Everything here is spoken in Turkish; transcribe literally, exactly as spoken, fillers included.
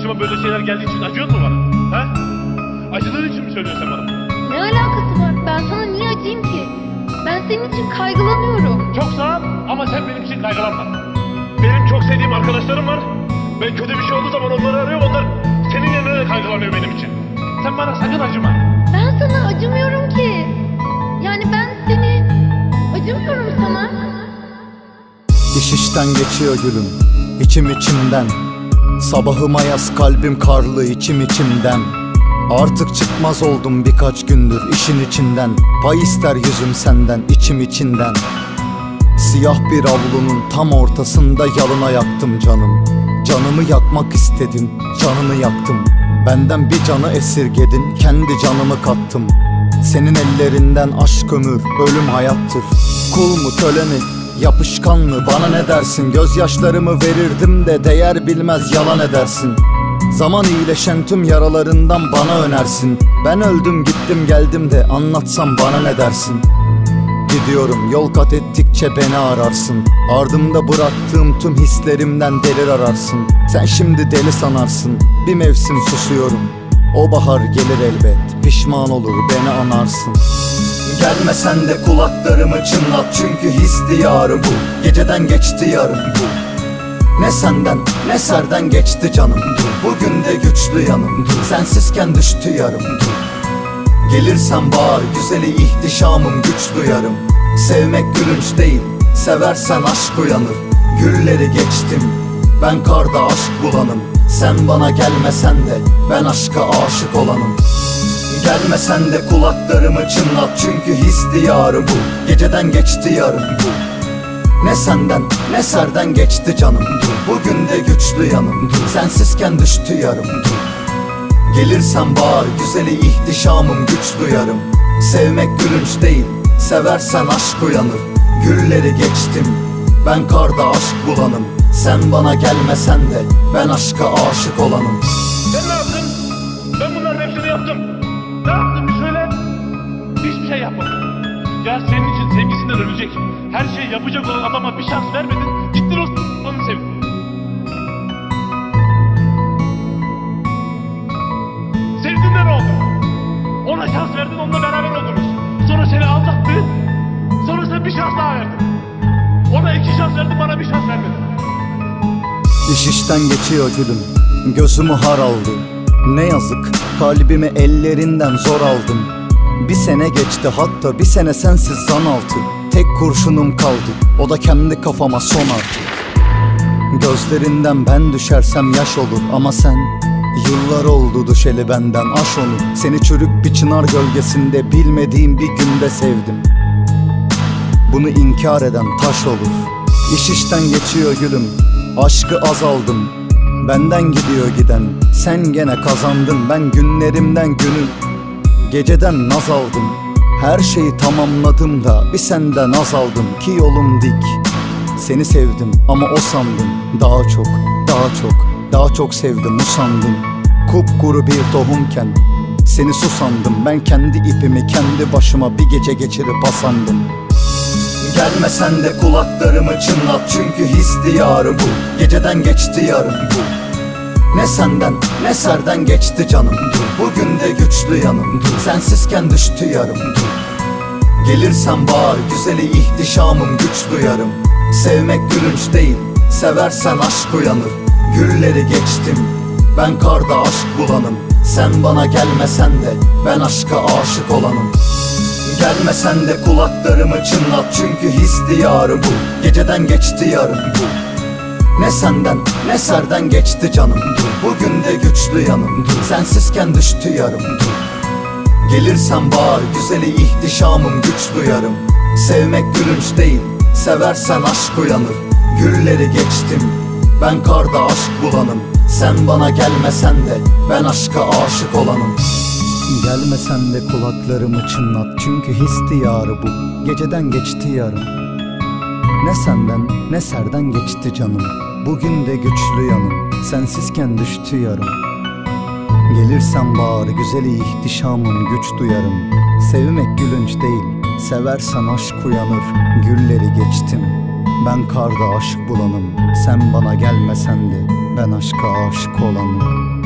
Başıma böyle şeyler geldiği için acıyor mu bana? Ha? Acıdığın için mi söylüyorsun bana? Ne alakası var? Ben sana niye acıyım ki? Ben senin için kaygılanıyorum. Çok sağ ol ama sen benim için kaygılanma. Benim çok sevdiğim arkadaşlarım var. Ben kötü bir şey olduğu zaman onları arıyorum. Onlar senin yerine de kaygılanıyor benim için. Sen bana sakın acıma. Ben sana acımıyorum ki. Yani ben seni acımıyorum sana. İş işten geçiyor gülüm, içim içimden. Sabahıma yaz kalbim karlı içim içimden. Artık çıkmaz oldum birkaç gündür işin içinden. Pay ister yüzüm senden içim içinden. Siyah bir avlunun tam ortasında yalına yaktım canım. Canımı yakmak istedim, canını yaktım. Benden bir canı esirgedin, kendi canımı kattım. Senin ellerinden aşk ömür, ölüm hayattır. Kul mu köle mi, yapışkan mı, bana ne dersin? Gözyaşlarımı verirdim de değer bilmez yalan edersin. Zaman iyileşen tüm yaralarından bana önersin. Ben öldüm gittim geldim de anlatsam bana ne dersin? Gidiyorum yol kat ettikçe beni ararsın. Ardımda bıraktığım tüm hislerimden delir ararsın. Sen şimdi deli sanarsın, bir mevsim susuyorum. O bahar gelir elbet, pişman olur beni anarsın. Gelmesen de kulaklarımı çınlat, çünkü his diyarı bu. Geceden geçti yarım bu. Ne senden ne serden geçti canım dur. Bugün de güçlü yanım dur. Sensizken düştü yarım dur. Gelirsen bağır güzeli ihtişamım güç duyarım. Sevmek gülünç değil, seversen aşk uyanır. Gülleri geçtim, ben karda aşk bulanım. Sen bana gelmesen de ben aşka aşık olanım. Gelmesen de kulaklarımı çınlat, çünkü his diyarı bu. Geceden geçti yarım bu. Ne senden ne serden geçti canım dur. Bugün de güçlü yanım dur. Sensizken düştü yarım dur. Gelirsen bağır güzeli ihtişamım güç duyarım. Sevmek gülünç değil, seversen aşk uyanır. Gülleri geçtim, ben karda aşk bulanım. Sen bana gelmesen de ben aşka aşık olanım. Sen ne yaptın? Ben bunların hepsini yaptım. Ne yaptın bir söyle. Hiçbir şey yapmadım. Ya senin için sevgisinden ölecek, her şeyi yapacak olan adama bir şans vermedin. Gittin o s***ını sevdin. Sevdin de ne oldu? Ona şans verdin, onunla beraber oldunuz. Sonra seni aldattı. Sonra sen bir şans daha verdin. Ona iki şans verdin, bana bir şans vermedin. İş işten geçiyor gülüm, gözümü har aldı. Ne yazık kalbimi ellerinden zor aldım. Bir sene geçti, hatta bir sene sensiz zan altı. Tek kurşunum kaldı, o da kendi kafama son artık. Gözlerinden ben düşersem yaş olur, ama sen yıllar oldu düşeli benden, aş onu. Seni çürük bir çınar gölgesinde bilmediğim bir günde sevdim. Bunu inkar eden taş olur. İş işten geçiyor gülüm, aşkı azaldım. Benden gidiyor giden, sen gene kazandın. Ben günlerimden günü, geceden naz aldım. Her şeyi tamamladım da bir senden az aldım. Ki yolum dik, seni sevdim ama o sandım. Daha çok, daha çok, daha çok sevdim usandım. Kupkuru bir tohumken seni susandım. Ben kendi ipimi kendi başıma bir gece geçirip asandım. Gelmesen de kulaklarımı çınlat, çünkü his diyarı bu. Geceden geçti yarım bu. Ne senden ne serden geçti canım dur. Bugün de güçlü yanım dur. Sensizken düştü yarım dur. Gelirsen bağır güzeli ihtişamım güç duyarım. Sevmek gülünç değil, seversen aşk uyanır. Gülleri geçtim, ben karda aşk bulanım. Sen bana gelmesen de ben aşka aşık olanım. Gelmesen de kulaklarımı çınlat, çünkü his diyarı bu. Geceden geçti yarım bu. Ne senden ne serden geçti canım dur. Bugün de güçlü yanım dur. Sensizken düştü yarım dur. Gelirsen bağır güzeli ihtişamım güç duyarım. Sevmek gülünç değil, seversen aşk uyanır. Gülleri geçtim, ben karda aşk bulanım. Sen bana gelmesen de ben aşka aşık olanım. Gelmesen de kulaklarımı çınlat, çünkü his diyarı bu. Geceden geçti yarım. Ne senden ne serden geçti canım. Bugün de güçlü yanım, sensizken düştü yarım. Gelirsen bağır güzeli ihtişamım güç duyarım. Sevmek gülünç değil, seversen aşk uyanır. Gülleri geçtim, Ben karda aşk bulanım, sen bana gelmesen de ben aşka aşık olanım.